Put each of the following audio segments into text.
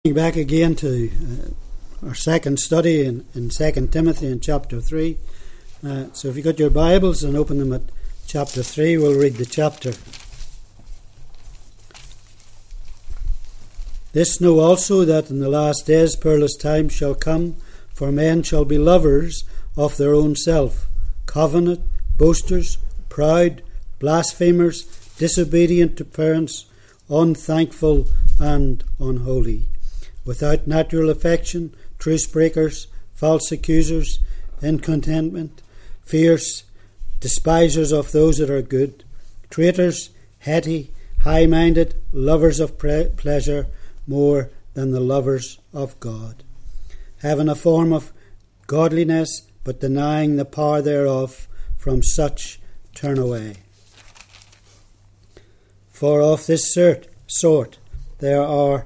Back again to our second study in 2 Timothy in chapter 3. So if you've got your Bibles and open them at chapter 3, we'll read the chapter. This know also that in the last days perilous times shall come, for men shall be lovers of their own self, covenant, boasters, proud, blasphemers, disobedient to parents, unthankful and unholy, without natural affection, truce breakers, false accusers, incontentment, fierce, despisers of those that are good, traitors, heady, high-minded, lovers of pleasure more than the lovers of God, having a form of godliness, but denying the power thereof. From such turn away. For of this sort there are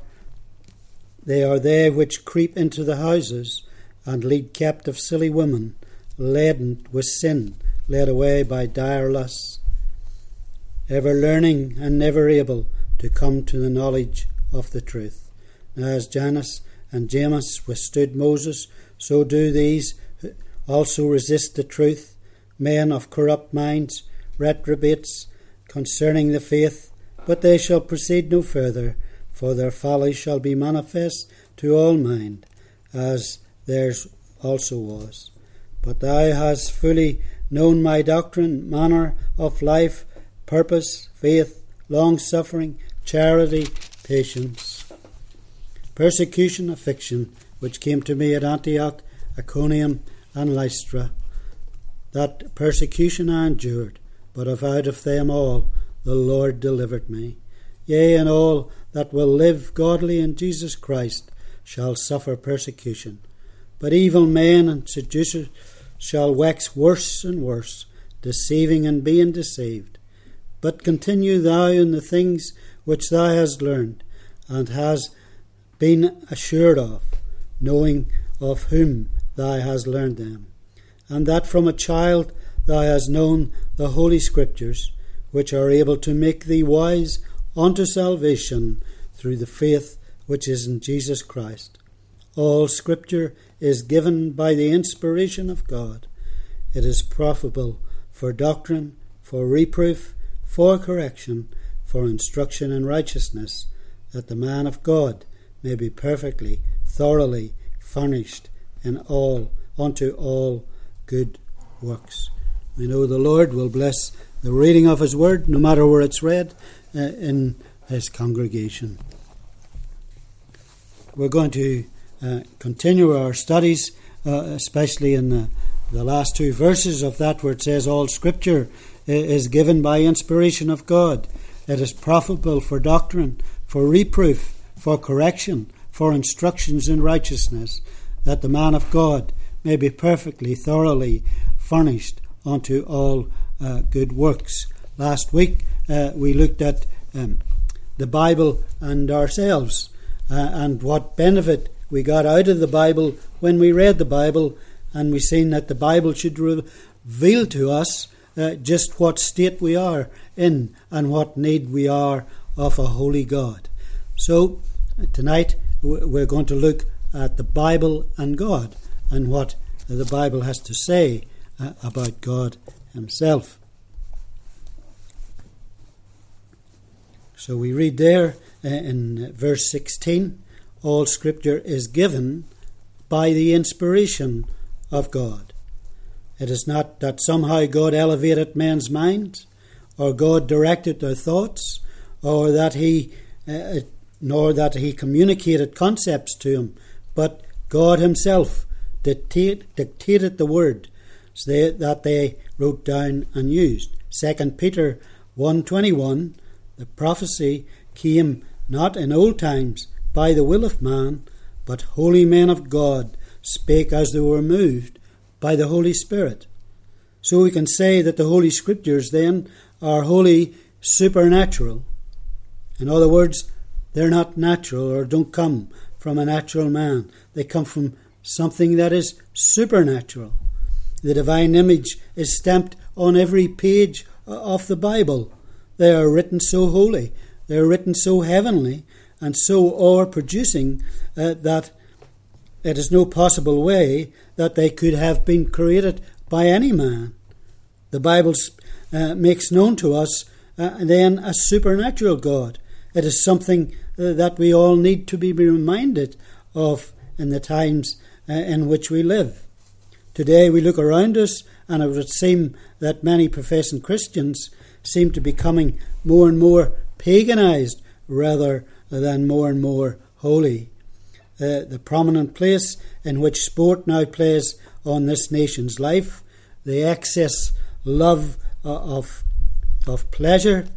they which creep into the houses and lead captive silly women, laden with sin, led away by dire lusts, ever learning and never able to come to the knowledge of the truth. Now as Jannes and Jambres withstood Moses, so do these also resist the truth, men of corrupt minds, reprobates concerning the faith, but they shall proceed no further, for their folly shall be manifest to all mind, as theirs also was. But thou hast fully known my doctrine, manner of life, purpose, faith, long-suffering, charity, patience, persecution, affliction, which came to me at Antioch, Iconium, and Lystra. That persecution I endured, but out of them all the Lord delivered me. Yea, and all that will live godly in Jesus Christ shall suffer persecution. But evil men and seducers shall wax worse and worse, deceiving and being deceived. But continue thou in the things which thou hast learned, and hast been assured of, knowing of whom thou hast learned them, and that from a child thou hast known the Holy Scriptures, which are able to make thee wise unto salvation through the faith which is in Jesus Christ. All Scripture is given by the inspiration of God. It is profitable for doctrine, for reproof, for correction, for instruction in righteousness, that the man of God may be perfectly, thoroughly furnished in all unto all good works. We know the Lord will bless the reading of His Word, no matter where it's read, in His congregation. We're going to continue our studies, especially in the last two verses of that where it says all Scripture is given by inspiration of God. It is profitable for doctrine, for reproof, for correction, for instructions in righteousness, that the man of God may be perfectly, thoroughly furnished unto all good works. Last week we looked at the Bible and ourselves, and what benefit we got out of the Bible when we read the Bible, and we seen that the Bible should reveal to us just what state we are in and what need we are of a holy God. So tonight we're going to look at the Bible and God, and what the Bible has to say about God Himself. So we read there in verse 16, all Scripture is given by the inspiration of God. It is not that somehow God elevated men's minds, or God directed their thoughts, or that nor that He communicated concepts to them, but God Himself dictated the Word so that they wrote down and used. 2 Peter 1:21, the prophecy came not in old times by the will of man, but holy men of God spake as they were moved by the Holy Spirit. So we can say that the Holy Scriptures then are wholly supernatural. In other words, they're not natural, or don't come from a natural man. They come from something that is supernatural. The divine image is stamped on every page of the Bible. They are written so holy, they are written so heavenly, and so are producing, that it is no possible way that they could have been created by any man. The Bible makes known to us then a supernatural God. It is something that we all need to be reminded of in the times in which we live. Today we look around us, and it would seem that many professing Christians seem to be becoming more and more paganized rather than more and more holy. The prominent place in which sport now plays on this nation's life, the excess love of pleasure,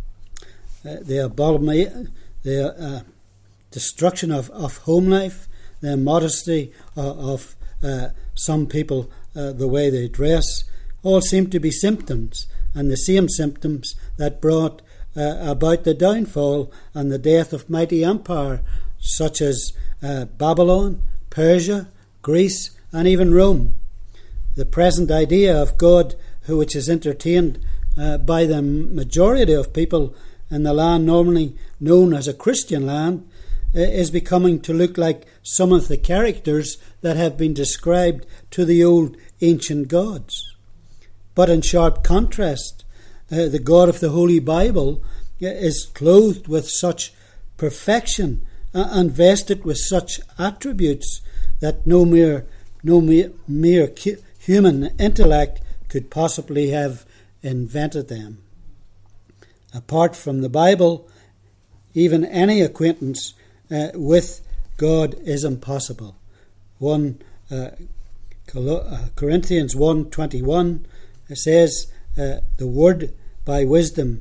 the destruction of home life, the modesty of some people, the way they dress, all seem to be symptoms, and the same symptoms that brought about the downfall and the death of mighty empire such as Babylon, Persia, Greece, and even Rome. The present idea of God, which is entertained by the majority of people in the land normally known as a Christian land, is becoming to look like some of the characters that have been described to the old ancient gods. But in sharp contrast, the God of the Holy Bible is clothed with such perfection and vested with such attributes that no mere human intellect could possibly have invented them. Apart from the Bible, even any acquaintance with God is impossible. 1 Corinthians 1:21 says, the world by wisdom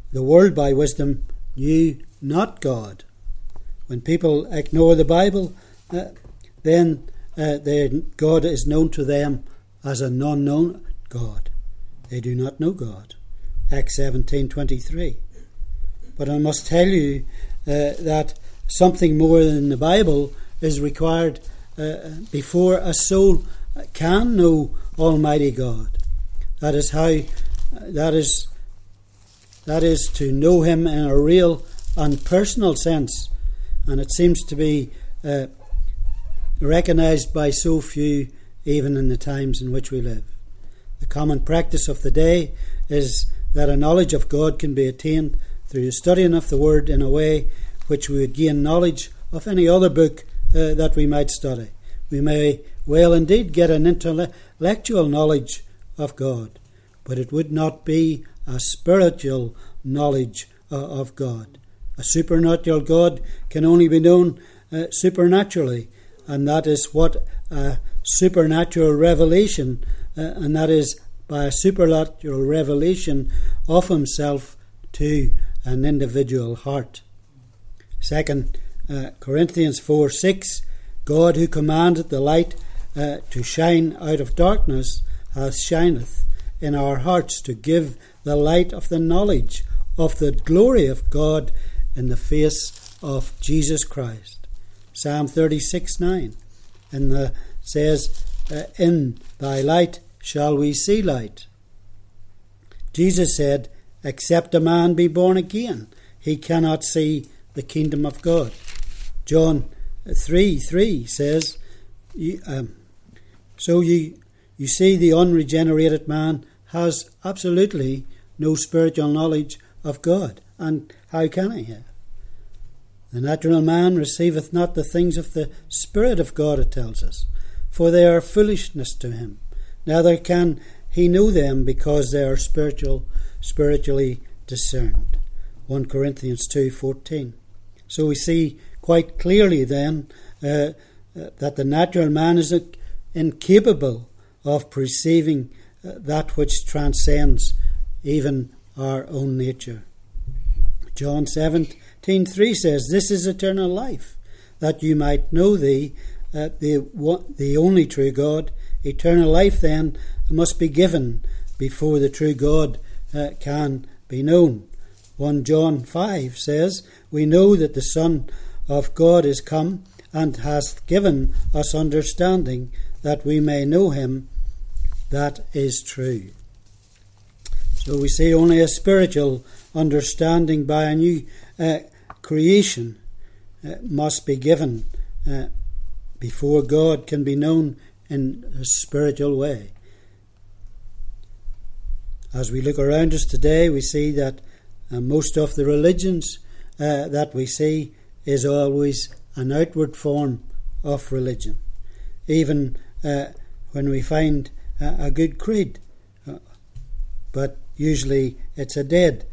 knew not God. When people ignore the Bible, then God is known to them as an unknown God. They do not know God. Acts 17:23. But I must tell you that something more than the Bible is required before a soul can know Almighty God. That is to know Him in a real and personal sense, and it seems to be recognized by so few even in the times in which we live. The common practice of the day is that a knowledge of God can be attained through the studying of the Word in a way which we would gain knowledge of any other book that we might study. We may well indeed get an intellectual knowledge of God, but it would not be a spiritual knowledge of God. A supernatural God can only be known supernaturally, and that is what a supernatural revelation, and that is by a supernatural revelation of Himself to an individual heart. 2 Corinthians 4:6, God who commanded the light to shine out of darkness hath shineth in our hearts to give the light of the knowledge of the glory of God in the face of Jesus Christ. Psalm 36:9 says, in thy light shall we see light. Jesus said, except a man be born again, he cannot see the kingdom of God. John 3:3 says, so you see the unregenerated man has absolutely no spiritual knowledge of God. And how can he have? The natural man receiveth not the things of the Spirit of God, it tells us, for they are foolishness to him. Neither can he know them, because they are spiritually discerned. 1 Corinthians 2:14. So we see quite clearly then that the natural man is incapable of perceiving that which transcends even our own nature. John 17:3 says, this is eternal life, that you might know thee, the only true God. Eternal life then must be given before the true God can be known. 1 John 5 says, we know that the Son of God is come and hath given us understanding, that we may know him that is true. So we see only a spiritual understanding by a new creation must be given before God can be known in a spiritual way. As we look around us today, we see that most of the religions that we see is always an outward form of religion. Even when we find a good creed, but usually it's a dead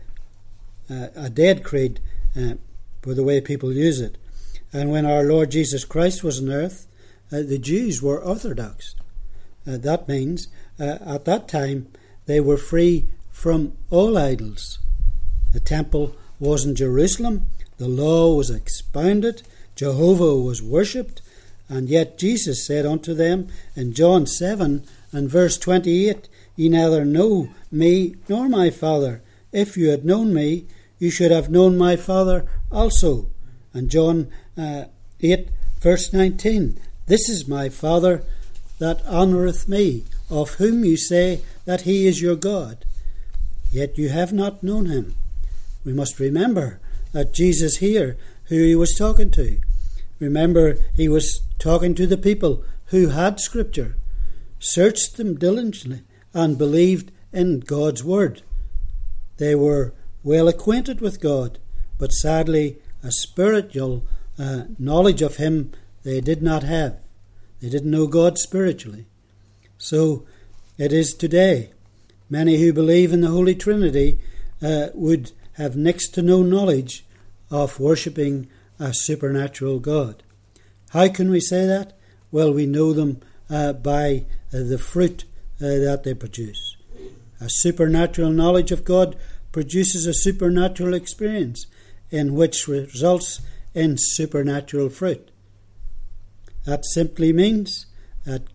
creed for the way people use it. And when our Lord Jesus Christ was on earth, the Jews were orthodox. That means at that time they were free from all idols. The temple was in Jerusalem, the law was expounded, Jehovah was worshipped, and yet Jesus said unto them in John 7 and verse 28, Ye neither know me nor my Father. If you had known me, you should have known my Father also. And John 8 verse 19, This is my Father that honoureth me, of whom you say that he is your God. Yet you have not known him. We must remember that Jesus here, who he was talking to. Remember, he was talking to the people who had Scripture, searched them diligently, and believed in God's Word. They were well acquainted with God, but sadly a spiritual knowledge of him they did not have. They didn't know God spiritually. So it is today. Many who believe in the Holy Trinity would have next to no knowledge of worshipping a supernatural God. How can we say that? Well, we know them by the fruit that they produce. A supernatural knowledge of God produces a supernatural experience in which results in supernatural fruit. That simply means that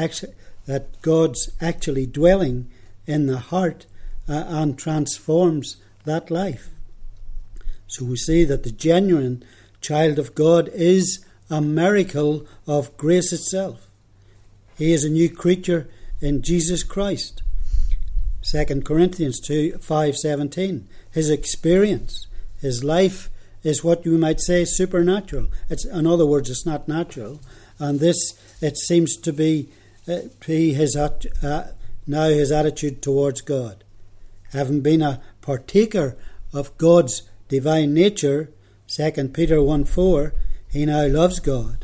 God's actually dwelling in the heart and transforms that life. So we see that the genuine child of God is a miracle of grace itself. He is a new creature in Jesus Christ. 2 Corinthians 5:17. His experience, his life is what you might say supernatural. In other words, it's not natural. And this, it seems to be his attitude towards God. Having been a partaker of God's divine nature, 2 Peter 1:4, he now loves God,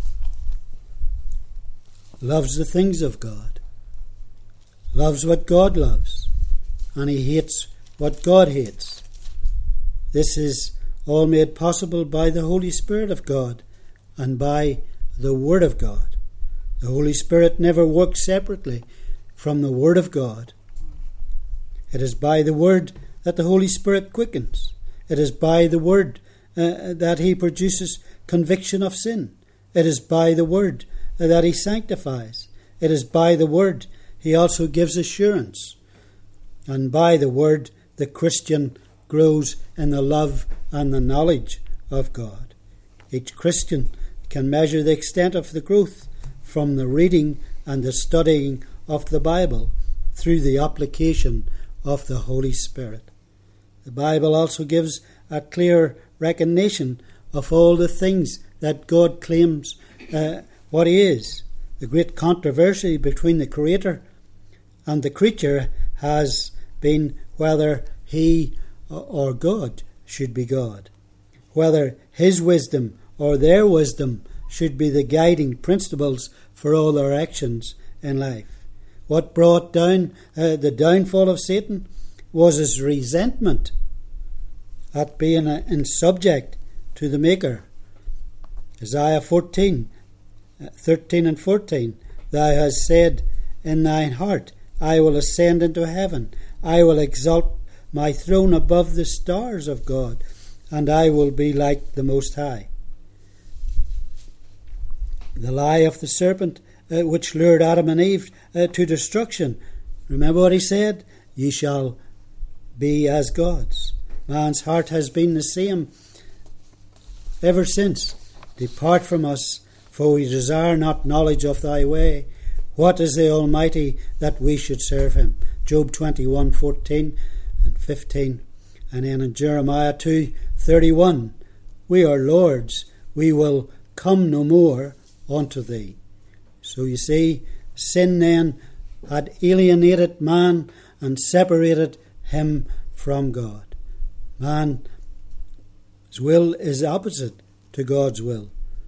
loves the things of God, loves what God loves, and he hates what God hates. This is all made possible by the Holy Spirit of God and by the Word of God. The Holy Spirit never works separately from the Word of God. It is by the Word that the Holy Spirit quickens. It is by the Word that he produces conviction of sin. It is by the Word that he sanctifies. It is by the Word he also gives assurance. And by the Word the Christian grows in the love and the knowledge of God. Each Christian can measure the extent of the growth from the reading and the studying of the Bible through the application of the Holy Spirit. The Bible also gives a clear recognition of all the things that God claims what he is. The great controversy between the Creator and the creature has been whether he or God should be God, whether his wisdom or their wisdom should be the guiding principles for all their actions in life. What brought down the downfall of Satan was his resentment at being in subject to the Maker. Isaiah 13 and 14, Thou hast said in thine heart, I will ascend into heaven, I will exalt my throne above the stars of God, and I will be like the Most High. The lie of the serpent which lured Adam and Eve to destruction. Remember what he said? Ye shall be as gods. Man's heart has been the same ever since. Depart from us, for we desire not knowledge of thy way. What is the Almighty that we should serve him? Job 21:14 and 15. And then in Jeremiah 2:31, we are lords we will come no more unto thee. So you see, sin then had alienated man and separated him from God. Man's will is opposite to God's will.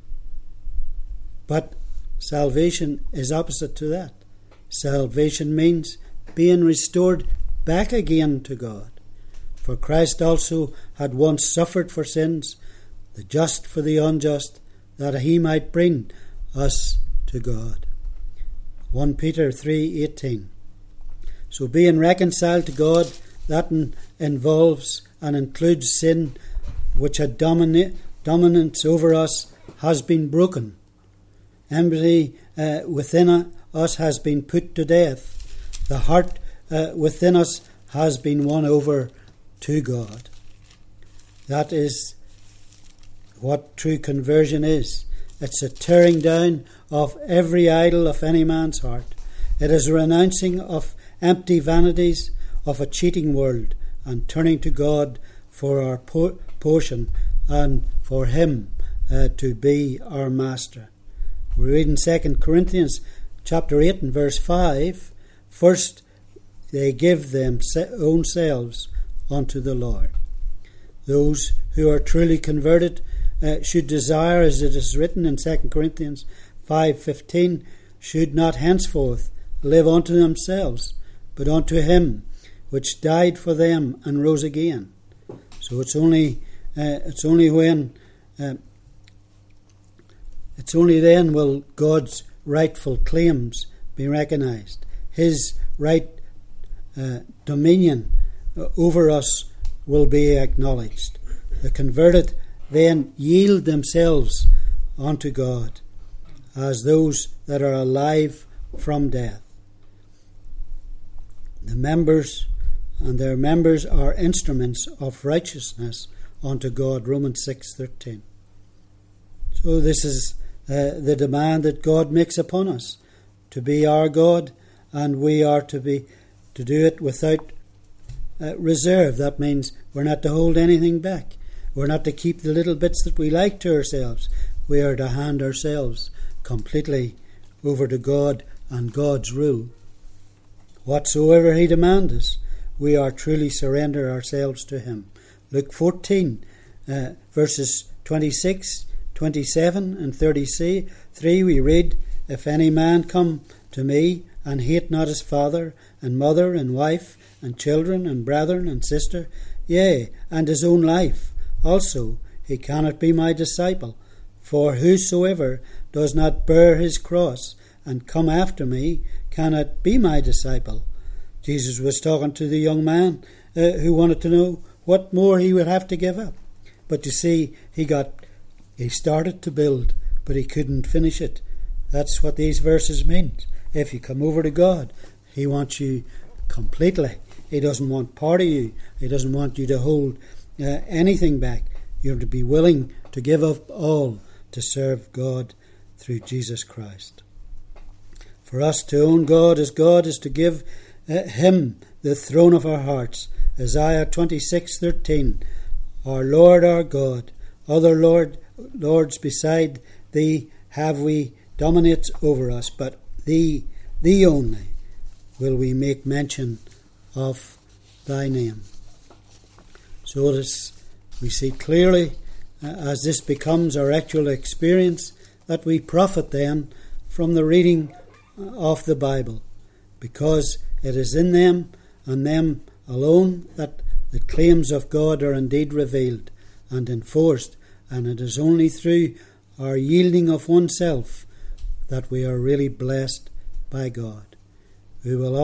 But salvation is opposite to that. Salvation means being restored back again to God. For Christ also had once suffered for sins, the just for the unjust, that he might bring us to God. 1 Peter 3:18. So being reconciled to God, that involves and includes sin which had dominance over us, has been broken. Enmity within us has been put to death. The heart within us has been won over to God. That is what true conversion is. It's a tearing down of every idol of any man's heart. It is a renouncing of empty vanities of a cheating world and turning to God for our portion and for him to be our master. We read in 2 Corinthians chapter 8 and verse 5, first they give them own selves unto the Lord. Those who are truly converted should desire, as it is written in 2 Corinthians 5:15, should not henceforth live unto themselves, but unto him which died for them and rose again. So it's only then will God's rightful claims be recognized. His right dominion over us will be acknowledged. The converted then yield themselves unto God as those that are alive from death. The members and their members are instruments of righteousness unto God, Romans 6:13. So this is the demand that God makes upon us, to be our God, and we are to do it without reserve. That means we're not to hold anything back. We're not to keep the little bits that we like to ourselves. We are to hand ourselves completely over to God and God's rule. Whatsoever he demands us, we are truly surrender ourselves to him. Luke 14, verses 26, 27 and 33, we read, If any man come to me and hate not his father and mother and wife and children and brethren and sister, yea, and his own life also, he cannot be my disciple. For whosoever does not bear his cross and come after me cannot be my disciple. Jesus was talking to the young man who wanted to know what more he would have to give up. But you see, he started to build, but he couldn't finish it. That's what these verses mean. If you come over to God, he wants you completely. He doesn't want part of you. He doesn't want you to hold anything back. You're to be willing to give up all to serve God through Jesus Christ. For us to own God is to give him the throne of our hearts. Isaiah 26:13. Our Lord, our God, other lords beside thee have we dominates over us, but thee only will we make mention of thy name. So we see clearly, as this becomes our actual experience, that we profit then from the reading of the Bible, because it is in them and them alone that the claims of God are indeed revealed and enforced, and it is only through our yielding of oneself that we are really blessed by God. We will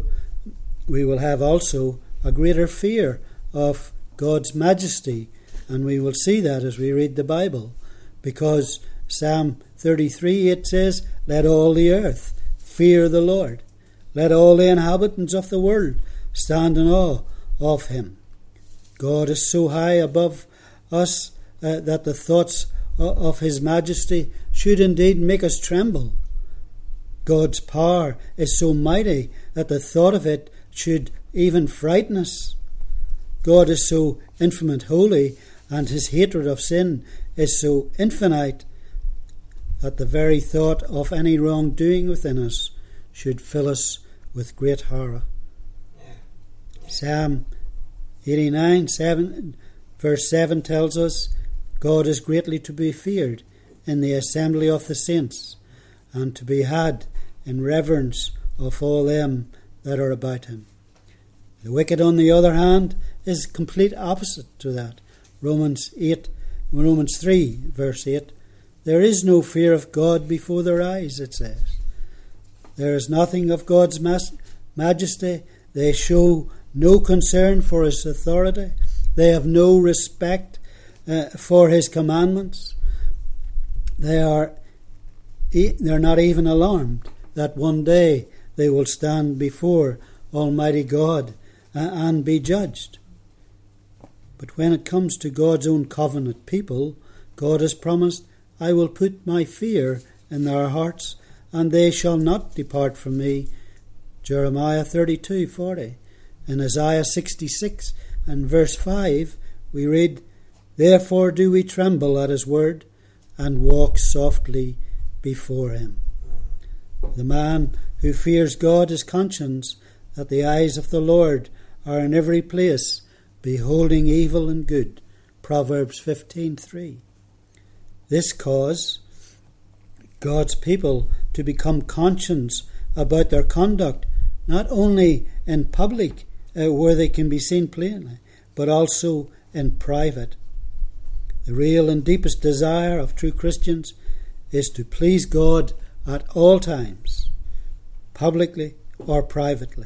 have also a greater fear of God's majesty, and we will see that as we read the Bible, because Psalm 33, it says, Let all the earth fear the Lord. Let all the inhabitants of the world stand in awe of him. God is so high above us that the thoughts of his majesty should indeed make us tremble. God's power is so mighty that the thought of it should even frighten us. God is so infinite holy, and his hatred of sin is so infinite that the very thought of any wrongdoing within us should fill us with great horror. Psalm 89, verse 7 tells us, God is greatly to be feared in the assembly of the saints, and to be had in reverence of all them that are about him. The wicked, on the other hand, is complete opposite to that. Romans 3, verse 8, there is no fear of God before their eyes, it says. There is nothing of God's majesty. They show no concern for his authority. They have no respect for his commandments. They're not even alarmed that one day they will stand before Almighty God and be judged. But when it comes to God's own covenant people, God has promised, I will put my fear in their hearts, and they shall not depart from me. Jeremiah 32:40. In Isaiah 66 and verse 5 we read, therefore do we tremble at his word, and walk softly before him. The man who fears God is conscious that the eyes of the Lord are in every place, beholding evil and good. Proverbs 15:3. This caused God's people to become conscious about their conduct, not only in public where they can be seen plainly, but also in private. The real and deepest desire of true Christians is to please God at all times, publicly or privately.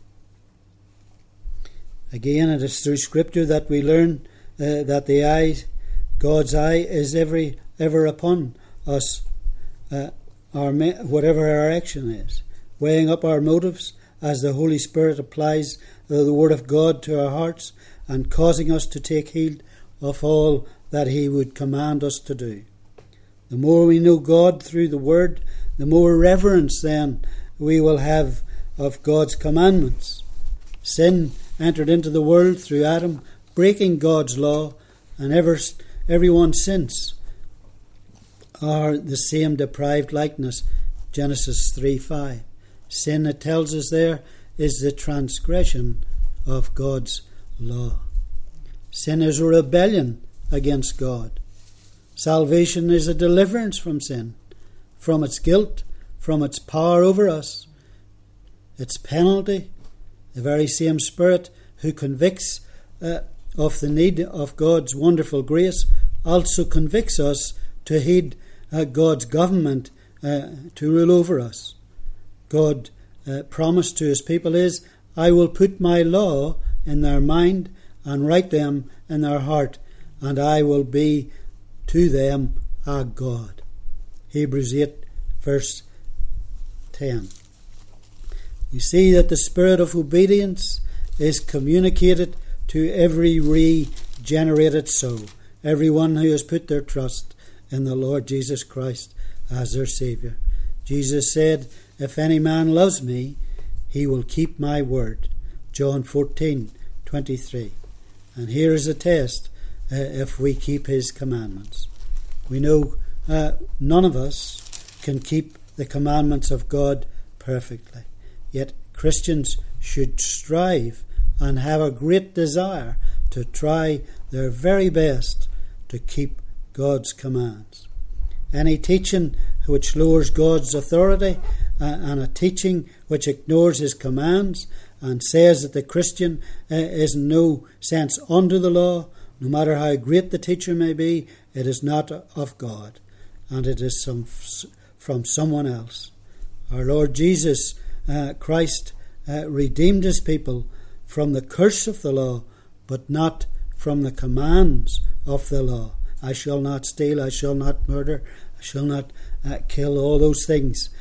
Again, it is through Scripture that we learn that God's eye is ever upon us, whatever our action is, weighing up our motives as the Holy Spirit applies the Word of God to our hearts and causing us to take heed of all that he would command us to do. The more we know God through the Word, the more reverence then we will have of God's commandments. Sin entered into the world through Adam, breaking God's law, and everyone since are the same deprived likeness. Genesis 3:5. Sin, it tells us there, is the transgression of God's law. Sin is a rebellion against God. Salvation is a deliverance from sin, from its guilt, from its power over us, its penalty. The very same Spirit who convicts of the need of God's wonderful grace also convicts us to heed God's government to rule over us. God's promise to his people is, I will put my law in their mind and write them in their heart, and I will be to them a God. Hebrews 8 verse 10. We see that the spirit of obedience is communicated to every regenerated soul, everyone who has put their trust in the Lord Jesus Christ as their Saviour. Jesus said, if any man loves me, he will keep my word. John 14:23. And here is a test if we keep his commandments. We know none of us can keep the commandments of God perfectly. Yet Christians should strive and have a great desire to try their very best to keep God's commands. Any teaching which lowers God's authority and a teaching which ignores his commands and says that the Christian is in no sense under the law, no matter how great the teacher may be, it is not of God, and it is from someone else. Our Lord Jesus Christ redeemed his people from the curse of the law, but not from the commands of the law. I shall not steal, I shall not murder, I shall not kill. All those things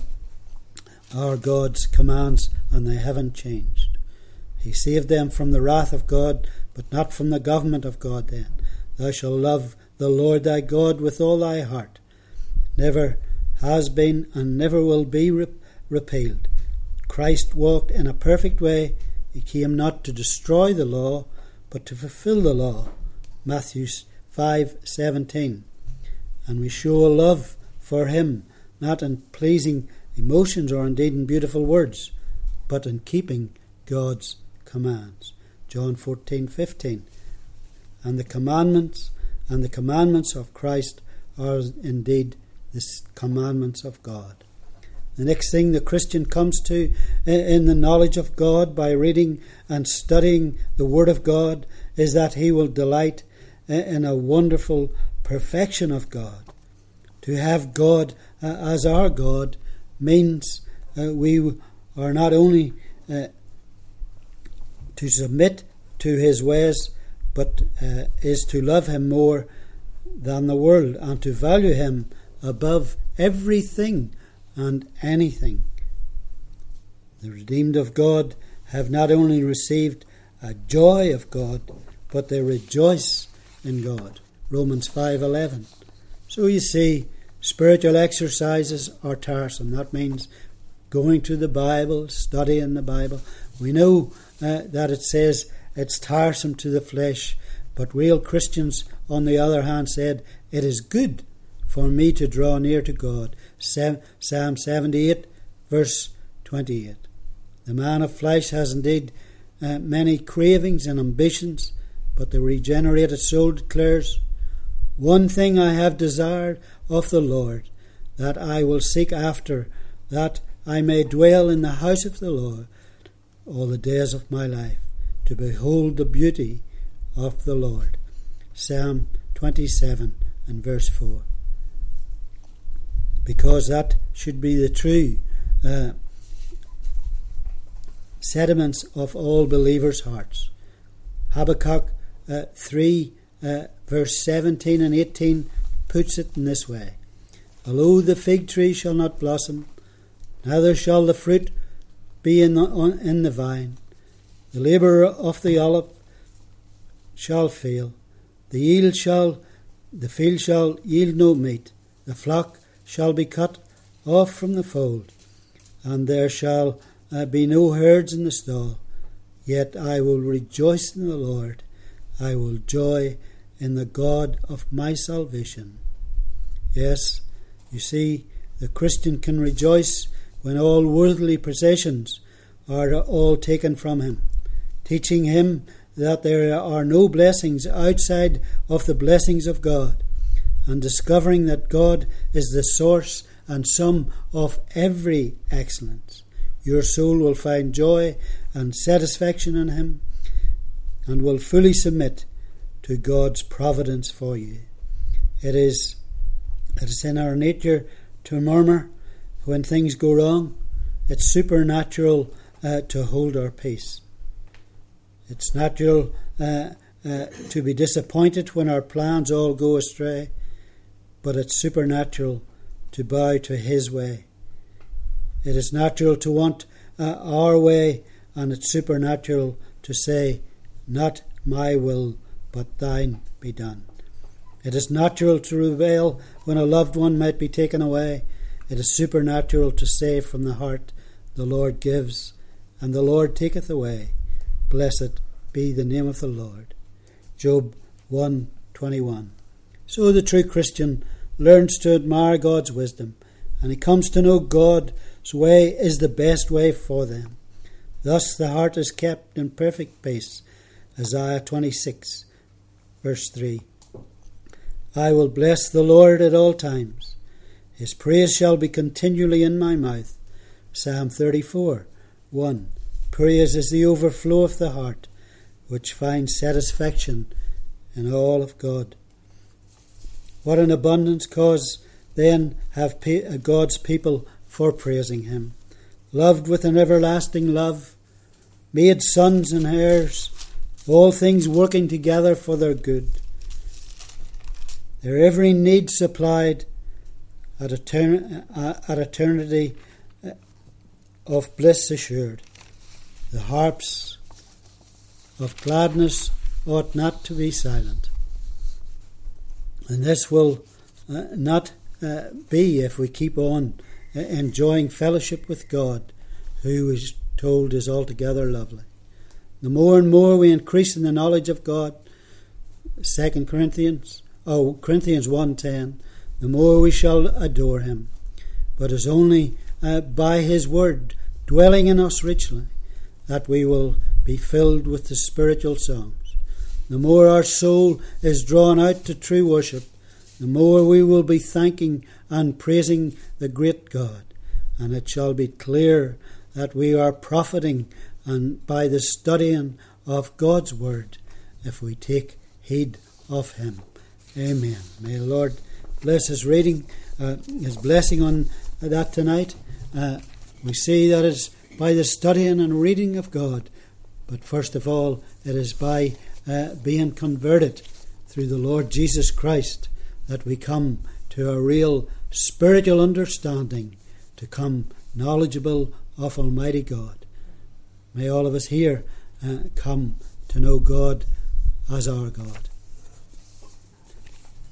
are God's commands, and they haven't changed. He saved them from the wrath of God, but not from the government of God then. Thou shalt love the Lord thy God with all thy heart. Never has been and never will be repealed. Christ walked in a perfect way. He came not to destroy the law, but to fulfill the law. Matthew 5:17. And we show a love for him, not in pleasing emotions or indeed in beautiful words, but in keeping God's commands. John 14:15. And the commandments of Christ are indeed the commandments of God. The next thing the Christian comes to in the knowledge of God by reading and studying the Word of God is that he will delight in a wonderful perfection of God. To have God as our God means we are not only to submit to his ways, but is to love him more than the world and to value him above everything and anything. The redeemed of God have not only received a joy of God, but they rejoice in God. Romans 5:11. So you see, spiritual exercises are tiresome. That means going to the Bible, studying the Bible. We know that it says it's tiresome to the flesh, but real Christians, on the other hand, said, it is good for me to draw near to God. Psalm 78, verse 28. The man of flesh has indeed many cravings and ambitions, but the regenerated soul declares, one thing I have desired of the Lord, that I will seek after, that I may dwell in the house of the Lord all the days of my life, to behold the beauty of the Lord. Psalm 27 and verse 4. Because that should be the true sentiments of all believers' hearts. Habakkuk 3 verse 17 and 18 puts it in this way. Although the fig tree shall not blossom, neither shall the fruit be in the vine, the labour of the olive shall fail, the field shall yield no meat, the flock shall be cut off from the fold, and there shall be no herds in the stall. Yet I will rejoice in the Lord, I will joy in the God of my salvation. Yes, you see, the Christian can rejoice when all worldly possessions are all taken from him, teaching him that there are no blessings outside of the blessings of God, and discovering that God is the source and sum of every excellence. Your soul will find joy and satisfaction in him, and will fully submit to God's providence for you. It is in our nature to murmur when things go wrong. It's supernatural to hold our peace. It's natural to be disappointed when our plans all go astray, but it's supernatural to bow to his way. It is natural to want our way, and it's supernatural to say, not my will, but thine be done. It is natural to rebel when a loved one might be taken away. It is supernatural to say from the heart, the Lord gives, and the Lord taketh away. Blessed be the name of the Lord. Job 1:21. So the true Christian learns to admire God's wisdom, and he comes to know God's way is the best way for them. Thus the heart is kept in perfect peace. Isaiah 26, verse 3. I will bless the Lord at all times. His praise shall be continually in my mouth. Psalm 34, 1. Praise is the overflow of the heart, which finds satisfaction in all of God. What an abundance cause then have God's people for praising him. Loved with an everlasting love, made sons and heirs, all things working together for their good. Their every need supplied at eternity of bliss assured. The harps of gladness ought not to be silent. And this will not be if we keep on enjoying fellowship with God, who is told is altogether lovely. The more and more we increase in the knowledge of God, Corinthians 1:10, the more we shall adore him. But it's only by his word dwelling in us richly that we will be filled with the spiritual songs. The more our soul is drawn out to true worship, the more we will be thanking and praising the great God. And it shall be clear that we are profiting and by the studying of God's word if we take heed of him. Amen. May the Lord bless his reading, his blessing on that tonight. We see that it's by the studying and reading of God, but first of all it is by being converted through the Lord Jesus Christ that we come to a real spiritual understanding, to come knowledgeable of Almighty God. May all of us here come to know God as our God.